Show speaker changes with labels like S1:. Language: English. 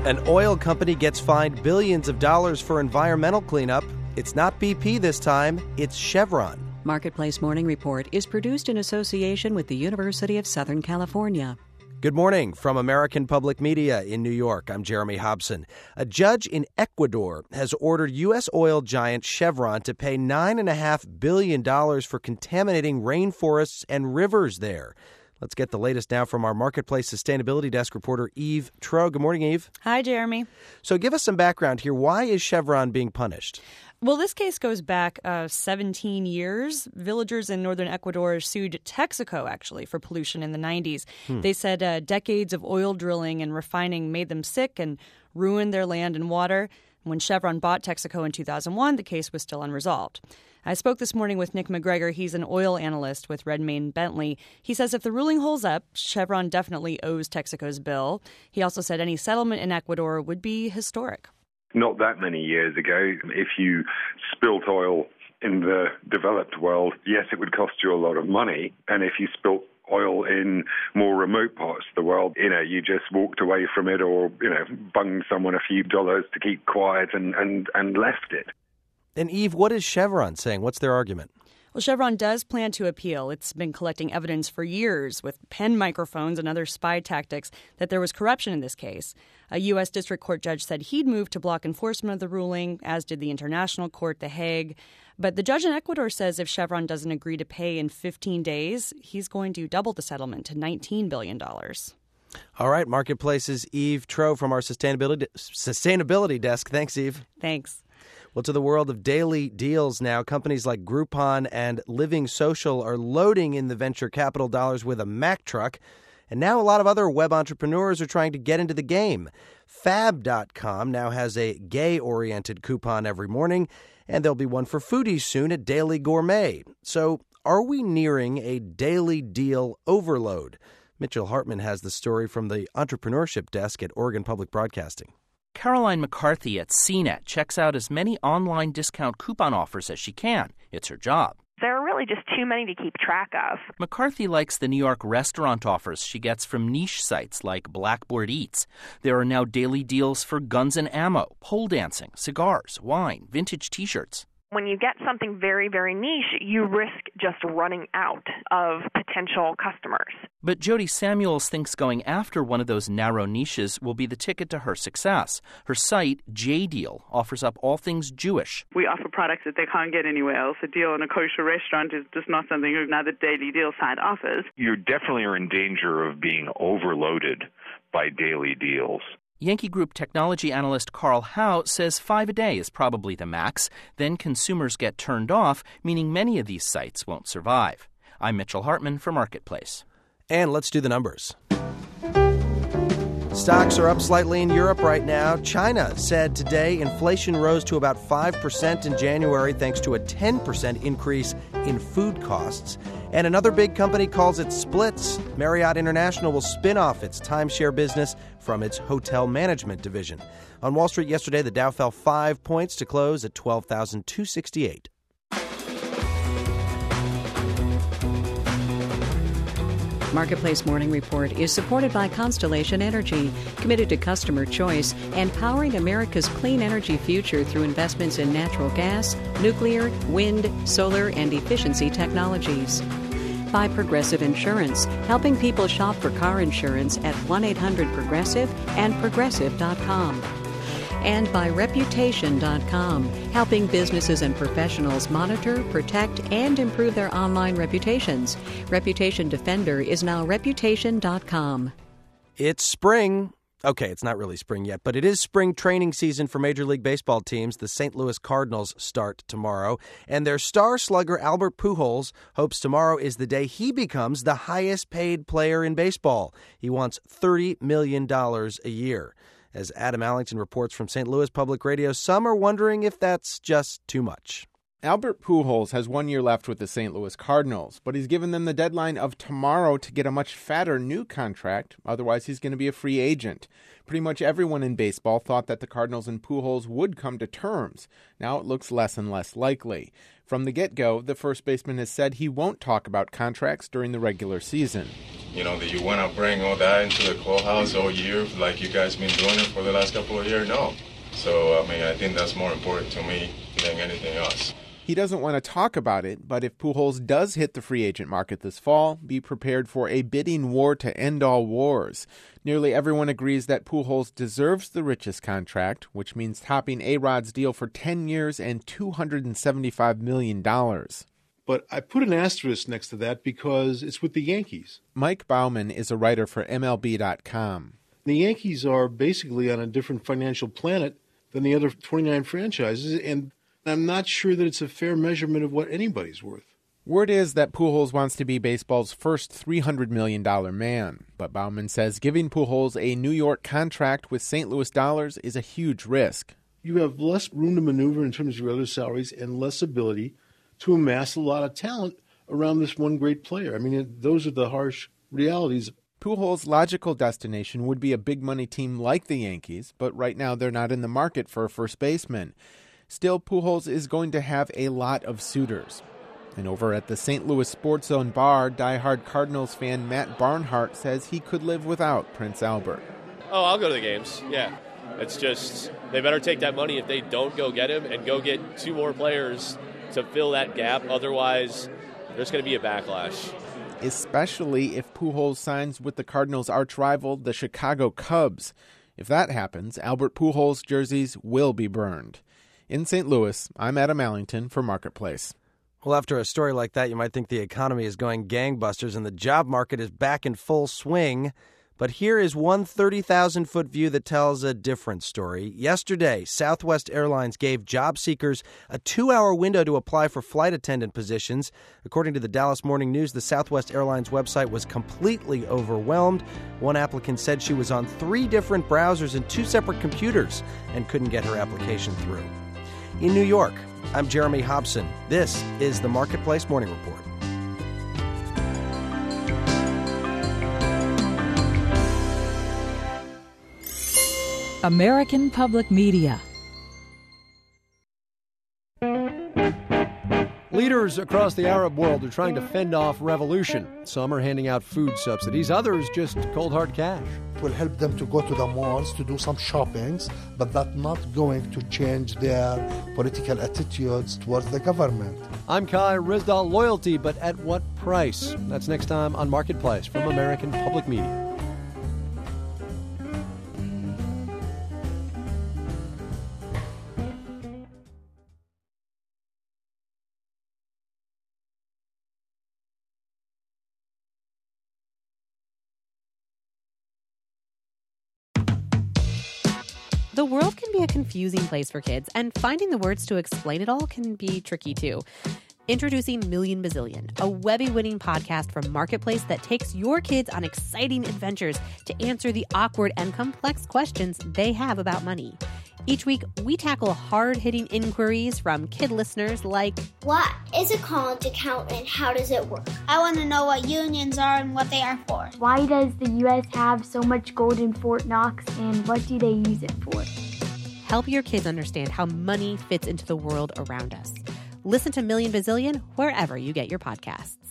S1: An oil company gets fined billions of dollars for environmental cleanup. It's not BP this time, it's Chevron.
S2: Marketplace Morning Report is produced in association with the University of Southern California.
S1: Good morning from American Public Media in New York. I'm Jeremy Hobson. A judge in Ecuador has ordered U.S. oil giant Chevron to pay $9.5 billion for contaminating rainforests and rivers there. Let's get the latest now from our Marketplace Sustainability Desk reporter, Eve Troeh. Good morning, Eve.
S3: Hi, Jeremy.
S1: So give us some background here. Why is Chevron being punished?
S3: Well, this case goes back 17 years. Villagers in northern Ecuador sued Texaco, actually, for pollution in the 90s. They said decades of oil drilling and refining made them sick and ruined their land and water. When Chevron bought Texaco in 2001, the case was still unresolved. I spoke this morning with Nick McGregor. He's an oil analyst with Redmayne Bentley. He says if the ruling holds up, Chevron definitely owes Texaco's bill. He also said any settlement in Ecuador would be historic.
S4: Not that many years ago, if you spilt oil in the developed world, yes, it would cost you a lot of money. And if you spilt oil in more remote parts of the world, you just walked away from it or, bunged someone a few dollars to keep quiet and left it.
S1: And Eve, what is Chevron saying? What's their argument?
S3: Well, Chevron does plan to appeal. It's been collecting evidence for years with pen microphones and other spy tactics that there was corruption in this case. A U.S. District Court judge said he'd move to block enforcement of the ruling, as did the International Court, The Hague. But the judge in Ecuador says if Chevron doesn't agree to pay in 15 days, he's going to double the settlement to $19 billion.
S1: All right, Marketplace's Eve Troeh from our Sustainability Desk. Thanks, Eve.
S3: Thanks.
S1: Well, to the world of daily deals now, companies like Groupon and Living Social are loading in the venture capital dollars with a Mack truck. And now a lot of other web entrepreneurs are trying to get into the game. Fab.com now has a gay-oriented coupon every morning, and there'll be one for foodies soon at Daily Gourmet. So are we nearing a daily deal overload? Mitchell Hartman has the story from the Entrepreneurship Desk at Oregon Public Broadcasting.
S5: Caroline McCarthy at CNET checks out as many online discount coupon offers as she can. It's her job.
S6: There are really just too many to keep track of.
S5: McCarthy likes the New York restaurant offers she gets from niche sites like Blackboard Eats. There are now daily deals for guns and ammo, pole dancing, cigars, wine, vintage T-shirts.
S6: When you get something very, very niche, you risk just running out of potential customers.
S5: But Jody Samuels thinks going after one of those narrow niches will be the ticket to her success. Her site, JDeal, offers up all things Jewish.
S7: We offer products that they can't get anywhere else. A deal in a kosher restaurant is just not something another Daily Deal site offers.
S8: You definitely are in danger of being overloaded by daily deals.
S5: Yankee Group technology analyst Carl Howe says 5 a day is probably the max. Then consumers get turned off, meaning many of these sites won't survive. I'm Mitchell Hartman for Marketplace.
S1: And let's do the numbers. Stocks are up slightly in Europe right now. China said today inflation rose to about 5% in January thanks to a 10% increase in food costs. And another big company calls it splits. Marriott International will spin off its timeshare business from its hotel management division. On Wall Street yesterday, the Dow fell 5 points to close at 12,268.
S2: Marketplace Morning Report is supported by Constellation Energy, committed to customer choice and powering America's clean energy future through investments in natural gas, nuclear, wind, solar, and efficiency technologies. By Progressive Insurance, helping people shop for car insurance at 1-800-PROGRESSIVE and Progressive.com. And by Reputation.com, helping businesses and professionals monitor, protect, and improve their online reputations. Reputation Defender is now Reputation.com.
S1: It's spring. Okay, it's not really spring yet, but it is spring training season for Major League Baseball teams. The St. Louis Cardinals start tomorrow, and their star slugger Albert Pujols hopes tomorrow is the day he becomes the highest-paid player in baseball. He wants $30 million a year. As Adam Allington reports from St. Louis Public Radio, some are wondering if that's just too much.
S9: Albert Pujols has 1 year left with the St. Louis Cardinals, but he's given them the deadline of tomorrow to get a much fatter new contract. Otherwise, he's going to be a free agent. Pretty much everyone in baseball thought that the Cardinals and Pujols would come to terms. Now it looks less and less likely. From the get-go, the first baseman has said he won't talk about contracts during the regular season.
S10: You know, that you want to bring all that into the clubhouse all year like you guys been doing it for the last couple of years? No. So, I think that's more important to me than anything else.
S9: He doesn't want to talk about it, but if Pujols does hit the free agent market this fall, be prepared for a bidding war to end all wars. Nearly everyone agrees that Pujols deserves the richest contract, which means topping A-Rod's deal for 10 years and $275 million.
S11: But I put an asterisk next to that because it's with the Yankees.
S9: Mike Baumann is a writer for MLB.com.
S11: The Yankees are basically on a different financial planet than the other 29 franchises, and I'm not sure that it's a fair measurement of what anybody's worth.
S9: Word is that Pujols wants to be baseball's first $300 million man. But Baumann says giving Pujols a New York contract with St. Louis dollars is a huge risk.
S11: You have less room to maneuver in terms of your other salaries and less ability to amass a lot of talent around this one great player. Those are the harsh realities.
S9: Pujols' logical destination would be a big-money team like the Yankees, but right now they're not in the market for a first baseman. Still, Pujols is going to have a lot of suitors. And over at the St. Louis Sports Zone bar, diehard Cardinals fan Matt Barnhart says he could live without Prince Albert.
S12: Oh, I'll go to the games, yeah. It's just, they better take that money if they don't go get him and go get two more players to fill that gap. Otherwise, there's going to be a backlash.
S9: Especially if Pujols signs with the Cardinals' arch-rival, the Chicago Cubs. If that happens, Albert Pujols jerseys will be burned. In St. Louis, I'm Adam Allington for Marketplace.
S1: Well, after a story like that, you might think the economy is going gangbusters and the job market is back in full swing. But here is one 30,000-foot view that tells a different story. Yesterday, Southwest Airlines gave job seekers a 2-hour window to apply for flight attendant positions. According to the Dallas Morning News, the Southwest Airlines website was completely overwhelmed. One applicant said she was on 3 different browsers and 2 separate computers and couldn't get her application through. In New York, I'm Jeremy Hobson. This is the Marketplace Morning Report.
S13: American Public Media.
S14: Leaders across the Arab world are trying to fend off revolution. Some are handing out food subsidies, others just cold hard cash.
S15: It will help them to go to the malls to do some shoppings, but that's not going to change their political attitudes towards the government.
S14: I'm Kai Rizdal. Loyalty, but at what price? That's next time on Marketplace from American Public Media.
S16: The world can be a confusing place for kids, and finding the words to explain it all can be tricky too. Introducing Million Bazillion, a Webby-winning podcast from Marketplace that takes your kids on exciting adventures to answer the awkward and complex questions they have about money. Each week, we tackle hard-hitting inquiries from kid listeners like,
S17: what is a college account and how does it work? I want to know what unions are and what they are for.
S18: Why does the U.S. have so much gold in Fort Knox and what do they use it for?
S16: Help your kids understand how money fits into the world around us. Listen to Million Bazillion wherever you get your podcasts.